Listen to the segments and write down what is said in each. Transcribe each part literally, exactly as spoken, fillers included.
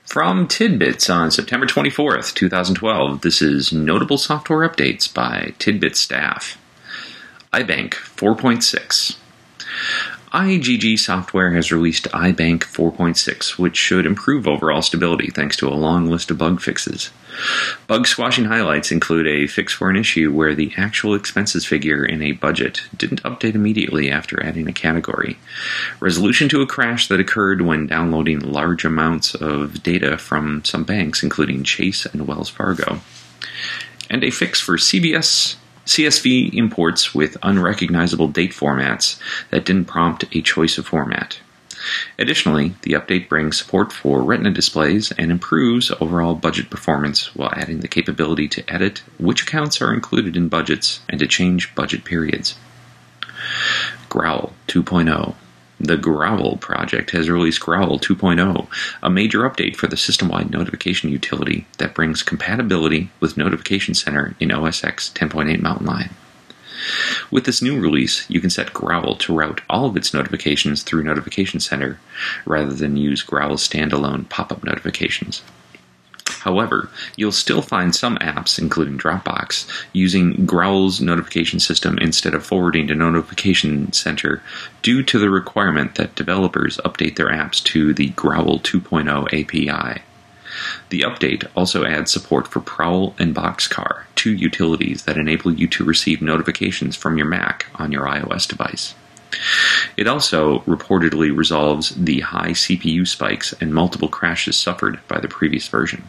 From Tidbits on September twenty-fourth, twenty twelve, this is Notable Software Updates by Tidbit staff. iBank four point six. I G G Software has released iBank four point six, which should improve overall stability thanks to a long list of bug fixes. Bug squashing highlights include a fix for an issue where the actual expenses figure in a budget didn't update immediately after adding a category, resolution to a crash that occurred when downloading large amounts of data from some banks, including Chase and Wells Fargo, and a fix for C B S C S V imports with unrecognizable date formats that didn't prompt a choice of format. Additionally, the update brings support for Retina displays and improves overall budget performance while adding the capability to edit which accounts are included in budgets and to change budget periods. Growl two point oh. The Growl project has released Growl two point oh, a major update for the system-wide notification utility that brings compatibility with Notification Center in O S X ten point eight Mountain Lion. With this new release, you can set Growl to route all of its notifications through Notification Center, rather than use Growl's standalone pop-up notifications. However, you'll still find some apps, including Dropbox, using Growl's notification system instead of forwarding to Notification Center due to the requirement that developers update their apps to the Growl two point oh A P I. The update also adds support for Prowl and Boxcar, two utilities that enable you to receive notifications from your Mac on your iOS device. It also reportedly resolves the high C P U spikes and multiple crashes suffered by the previous version.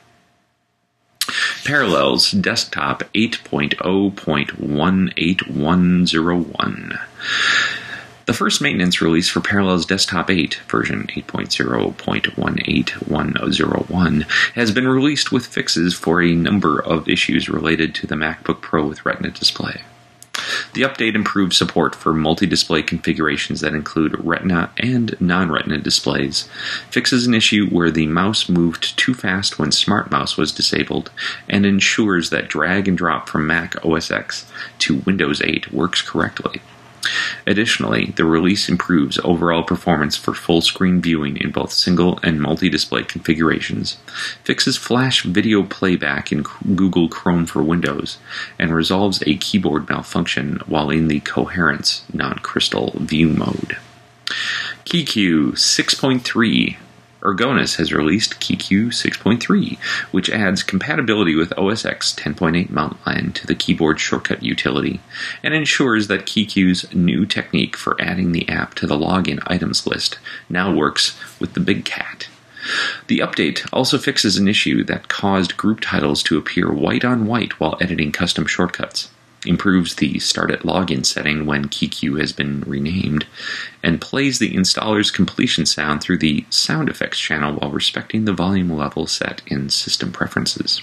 Parallels Desktop eight point oh point one eight one oh one. The first maintenance release for Parallels Desktop eight, version eight point oh point one eight one oh one, has been released with fixes for a number of issues related to the MacBook Pro with Retina display. The update improves support for multi-display configurations that include Retina and non-Retina displays, fixes an issue where the mouse moved too fast when Smart Mouse was disabled, and ensures that drag and drop from Mac O S X to Windows eight works correctly. Additionally, the release improves overall performance for full-screen viewing in both single and multi-display configurations, fixes Flash video playback in Google Chrome for Windows, and resolves a keyboard malfunction while in the Coherence non-crystal view mode. KeyQ six point three. Ergonis has released KeyQ six point three, which adds compatibility with O S X ten point eight Mountain Lion to the keyboard shortcut utility, and ensures that KeyQ's new technique for adding the app to the login items list now works with the Big Cat. The update also fixes an issue that caused group titles to appear white on white while editing custom shortcuts, improves the Start at Login setting when KeyQ has been renamed, and plays the installer's completion sound through the sound effects channel while respecting the volume level set in System Preferences.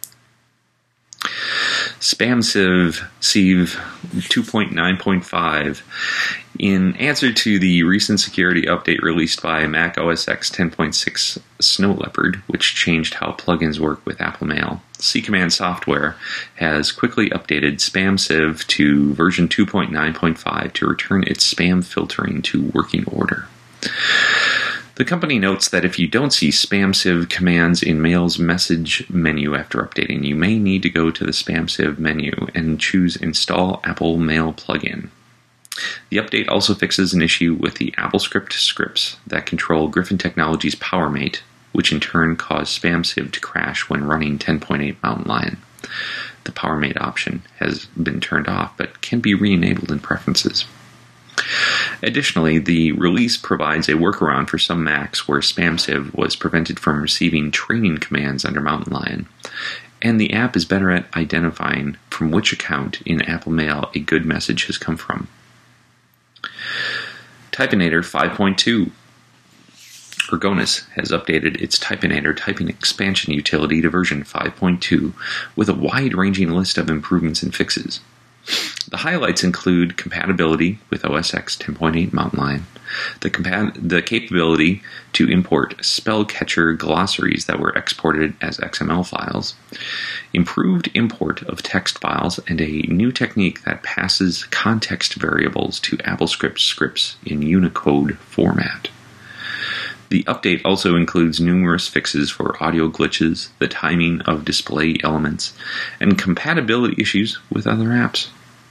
SpamSieve Sieve two point nine point five. In answer to the recent security update released by Mac O S X ten point six Snow Leopard, which changed how plugins work with Apple Mail, C-Command Software has quickly updated SpamSieve to version two point nine point five to return its spam filtering to working order. The company notes that if you don't see SpamSieve commands in Mail's message menu after updating, you may need to go to the SpamSieve menu and choose Install Apple Mail Plugin. The update also fixes an issue with the AppleScript scripts that control Griffin Technologies PowerMate, which in turn caused SpamSieve to crash when running ten point eight Mountain Lion. The PowerMate option has been turned off, but can be re-enabled in Preferences. Additionally, the release provides a workaround for some Macs where SpamSieve was prevented from receiving training commands under Mountain Lion, and the app is better at identifying from which account in Apple Mail a good message has come from. Typinator five point two. Ergonis has updated its Typinator typing expansion utility to version five point two with a wide-ranging list of improvements and fixes. The highlights include compatibility with O S X ten point eight Mountain Lion, the, compa- the capability to import spellcatcher glossaries that were exported as X M L files, improved import of text files, and a new technique that passes context variables to AppleScript scripts in Unicode format. The update also includes numerous fixes for audio glitches, the timing of display elements, and compatibility issues with other apps.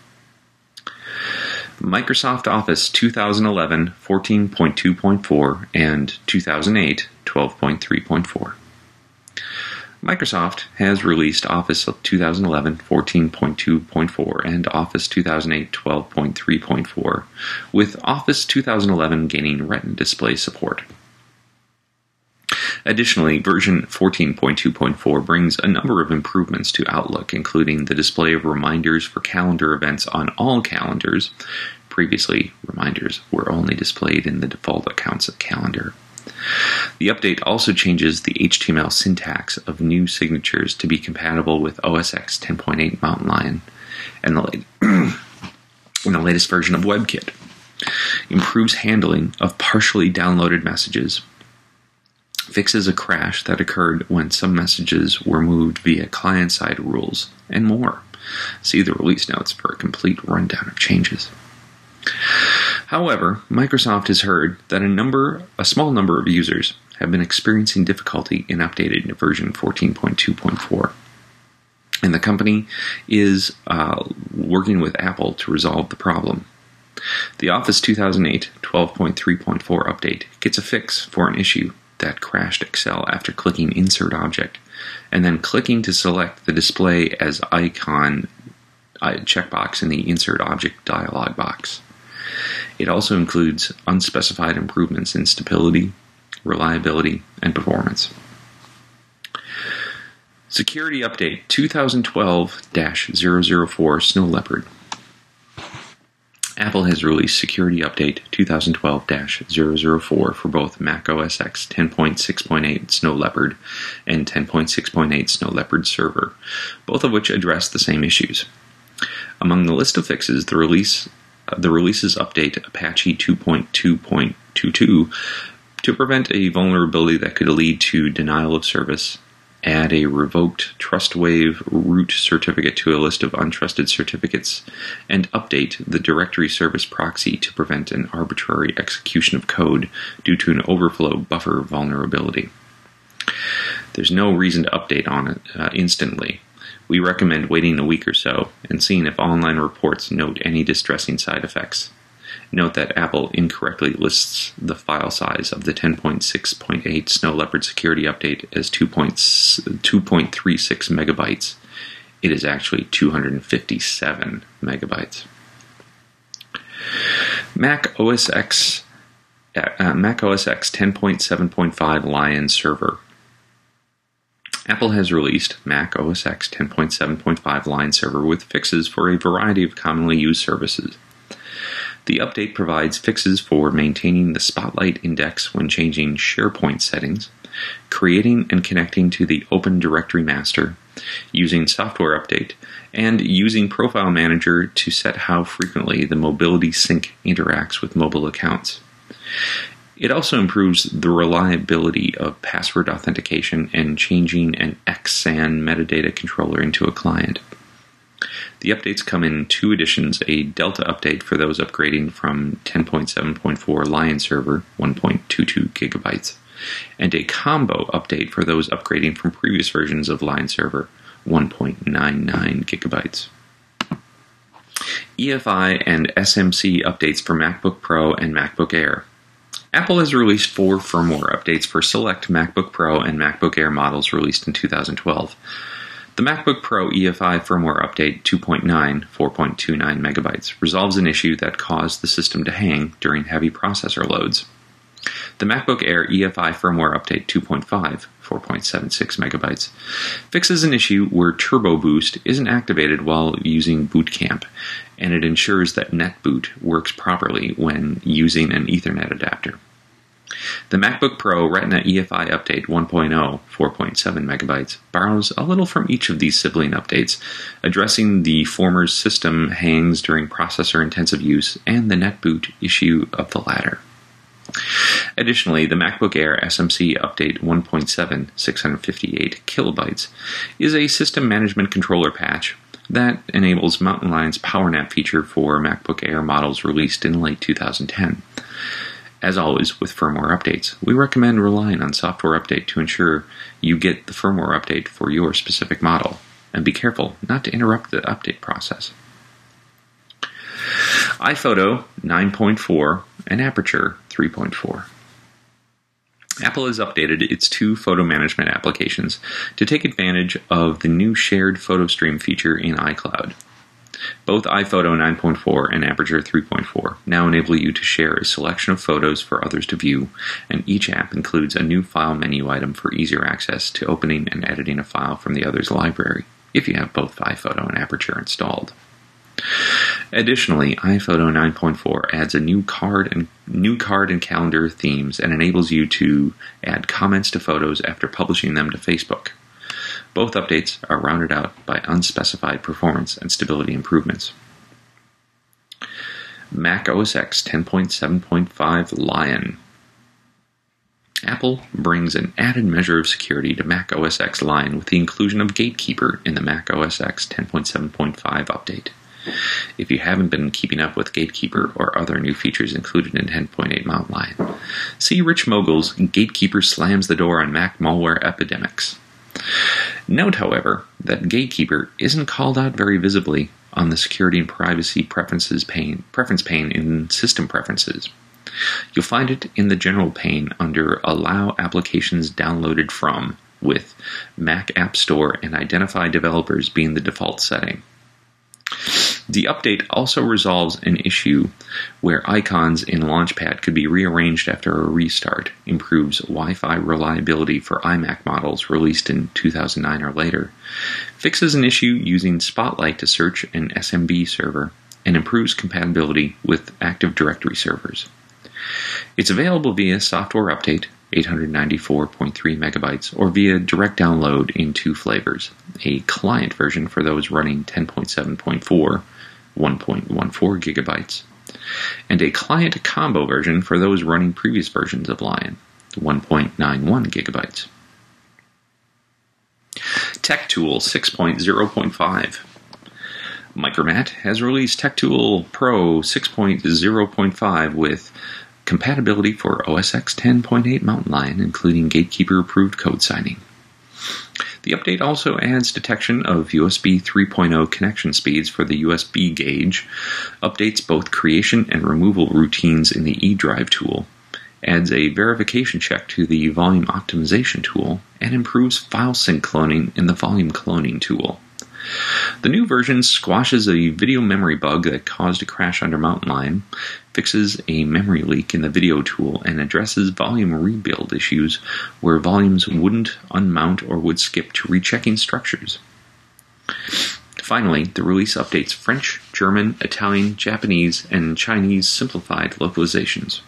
Microsoft Office twenty eleven fourteen point two point four and two thousand eight twelve point three point four. Microsoft has released Office twenty eleven fourteen point two point four and Office two thousand eight twelve point three point four, with Office twenty eleven gaining Retina display support. Additionally, version fourteen point two point four brings a number of improvements to Outlook, including the display of reminders for calendar events on all calendars. Previously, reminders were only displayed in the default accounts calendar. The update also changes the H T M L syntax of new signatures to be compatible with O S X ten point eight Mountain Lion and the, late and the latest version of WebKit. Improves handling of partially downloaded messages. Fixes a crash that occurred when some messages were moved via client-side rules, and more. See the release notes for a complete rundown of changes. However, Microsoft has heard that a number, a small number of users have been experiencing difficulty in updating to version fourteen point two point four, and the company is uh, working with Apple to resolve the problem. The Office two thousand eight twelve point three point four update gets a fix for an issue that crashed Excel after clicking Insert Object, and then clicking to select the Display as Icon uh, checkbox in the Insert Object dialog box. It also includes unspecified improvements in stability, reliability, and performance. Security Update twenty twelve dash zero zero four Snow Leopard. Apple has released Security Update twenty twelve dash zero zero four for both Mac O S X ten point six point eight Snow Leopard and ten point six point eight Snow Leopard Server, both of which address the same issues. Among the list of fixes, the release uh, the releases update Apache two point two point two two to prevent a vulnerability that could lead to denial of service, add a revoked TrustWave root certificate to a list of untrusted certificates, and update the directory service proxy to prevent an arbitrary execution of code due to an overflow buffer vulnerability. There's no reason to update on it uh, instantly. We recommend waiting a week or so and seeing if online reports note any distressing side effects. Note that Apple incorrectly lists the file size of the ten point six point eight Snow Leopard security update as two point three six megabytes. It is actually two hundred fifty-seven megabytes. Mac O S X uh, Mac O S X ten point seven point five Lion Server. Apple has released Mac O S X ten point seven point five Lion Server with fixes for a variety of commonly used services. The update provides fixes for maintaining the Spotlight index when changing SharePoint settings, creating and connecting to the Open Directory Master, using Software Update, and using Profile Manager to set how frequently the Mobility Sync interacts with mobile accounts. It also improves the reliability of password authentication and changing an X S A N metadata controller into a client. The updates come in two editions, a Delta update for those upgrading from ten point seven point four Lion Server, one point two two gigabytes, and a Combo update for those upgrading from previous versions of Lion Server, one point nine nine gigabytes. E F I and S M C updates for MacBook Pro and MacBook Air. Apple has released four firmware updates for select MacBook Pro and MacBook Air models released in two thousand twelve. The MacBook Pro E F I firmware update two point nine, four point two nine megabytes, resolves an issue that caused the system to hang during heavy processor loads. The MacBook Air E F I firmware update two point five, four point seven six megabytes, fixes an issue where Turbo Boost isn't activated while using Boot Camp, and it ensures that NetBoot works properly when using an Ethernet adapter. The MacBook Pro Retina E F I update one point oh, four point seven megabytes, borrows a little from each of these sibling updates, addressing the former's system hangs during processor-intensive use and the NetBoot issue of the latter. Additionally, the MacBook Air S M C update one point seven, six hundred fifty-eight kilobytes, is a system management controller patch that enables Mountain Lion's PowerNap feature for MacBook Air models released in late two thousand ten. As always, with firmware updates, we recommend relying on Software Update to ensure you get the firmware update for your specific model, and be careful not to interrupt the update process. iPhoto nine point four and Aperture three point four. Apple has updated its two photo management applications to take advantage of the new shared photo stream feature in iCloud. Both iPhoto nine point four and Aperture three point four now enable you to share a selection of photos for others to view, and each app includes a new file menu item for easier access to opening and editing a file from the other's library, if you have both iPhoto and Aperture installed. Additionally, iPhoto nine point four adds a new card and new card and calendar themes and enables you to add comments to photos after publishing them to Facebook. Both updates are rounded out by unspecified performance and stability improvements. Mac O S X ten point seven point five Lion. Apple brings an added measure of security to Mac O S X Lion with the inclusion of Gatekeeper in the Mac O S X ten point seven point five update. If you haven't been keeping up with Gatekeeper or other new features included in ten point eight Mountain Lion, see Rich Mogul's Gatekeeper Slams the Door on Mac Malware Epidemics. Note, however, that Gatekeeper isn't called out very visibly on the Security and Privacy Preferences pane, preference pane in System Preferences. You'll find it in the General pane under Allow Applications Downloaded From, with Mac App Store and Identify Developers being the default setting. The update also resolves an issue where icons in Launchpad could be rearranged after a restart, improves Wi-Fi reliability for iMac models released in two thousand nine or later, fixes an issue using Spotlight to search an S M B server, and improves compatibility with Active Directory servers. It's available via Software Update, eight hundred ninety-four point three megabytes, or via direct download in two flavors, a client version for those running ten point seven point four, one point one four gigabytes, and a client combo version for those running previous versions of Lion, one point nine one gigabytes. TechTool six point oh point five. Micromat has released TechTool Pro six point oh point five with compatibility for O S X ten point eight Mountain Lion, including Gatekeeper-approved code signing. The update also adds detection of U S B three point oh connection speeds for the U S B gauge, updates both creation and removal routines in the eDrive tool, adds a verification check to the volume optimization tool, and improves file sync cloning in the volume cloning tool. The new version squashes a video memory bug that caused a crash under Mountain Lion, fixes a memory leak in the video tool, and addresses volume rebuild issues where volumes wouldn't unmount or would skip to rechecking structures. Finally, the release updates French, German, Italian, Japanese, and Chinese simplified localizations.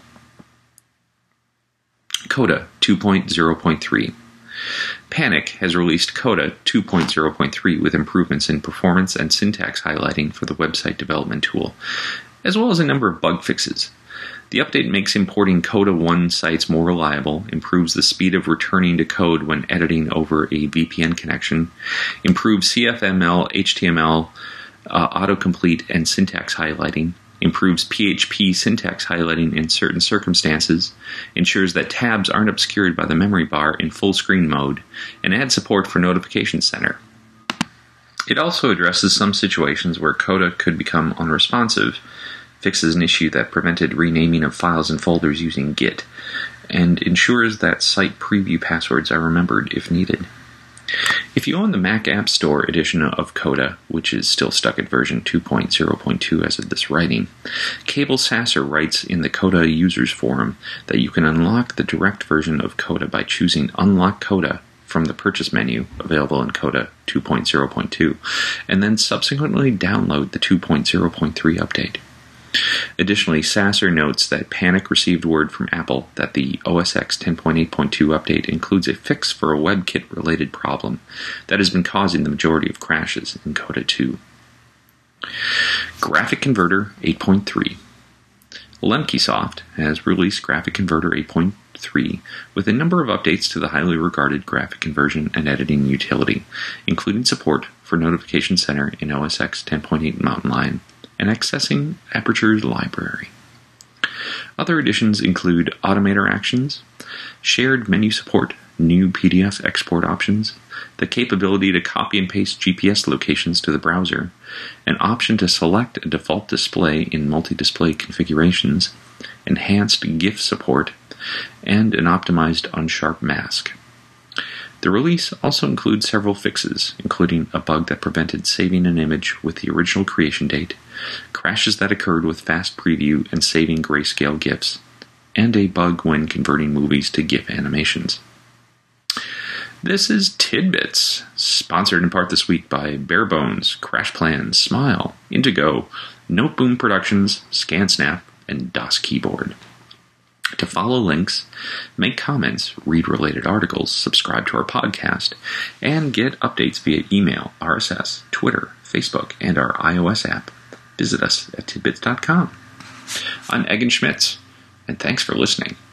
Coda two point oh point three. Panic has released Coda two point oh point three with improvements in performance and syntax highlighting for the website development tool, as well as a number of bug fixes. The update makes importing Coda one sites more reliable, improves the speed of returning to code when editing over a V P N connection, improves C F M L, H T M L, uh, autocomplete, and syntax highlighting, improves P H P syntax highlighting in certain circumstances, ensures that tabs aren't obscured by the memory bar in full screen mode, and adds support for Notification Center. It also addresses some situations where Coda could become unresponsive, fixes an issue that prevented renaming of files and folders using Git, and ensures that site preview passwords are remembered if needed. If you own the Mac App Store edition of Coda, which is still stuck at version two point oh point two as of this writing, Cable Sasser writes in the Coda Users Forum that you can unlock the direct version of Coda by choosing Unlock Coda from the purchase menu available in Coda two point oh point two, and then subsequently download the two point oh point three update. Additionally, Sasser notes that Panic received word from Apple that the O S X ten point eight point two update includes a fix for a WebKit-related problem that has been causing the majority of crashes in Coda two. Graphic Converter eight point three. Lemkesoft has released Graphic Converter eight point three with a number of updates to the highly regarded graphic conversion and editing utility, including support for Notification Center in O S X ten point eight Mountain Lion and accessing Aperture's library. Other additions include Automator actions, shared menu support, new P D F export options, the capability to copy and paste G P S locations to the browser, an option to select a default display in multi-display configurations, enhanced GIF support, and an optimized unsharp mask. The release also includes several fixes, including a bug that prevented saving an image with the original creation date, crashes that occurred with fast preview and saving grayscale GIFs, and a bug when converting movies to GIF animations. This is Tidbits, sponsored in part this week by Barebones, Crash Plans, Smile, Indigo, Noteboom Productions, ScanSnap, and DOS Keyboard. To follow links, make comments, read related articles, subscribe to our podcast, and get updates via email, R S S, Twitter, Facebook, and our iOS app, visit us at tidbits dot com. I'm Egan Schmitz, and thanks for listening.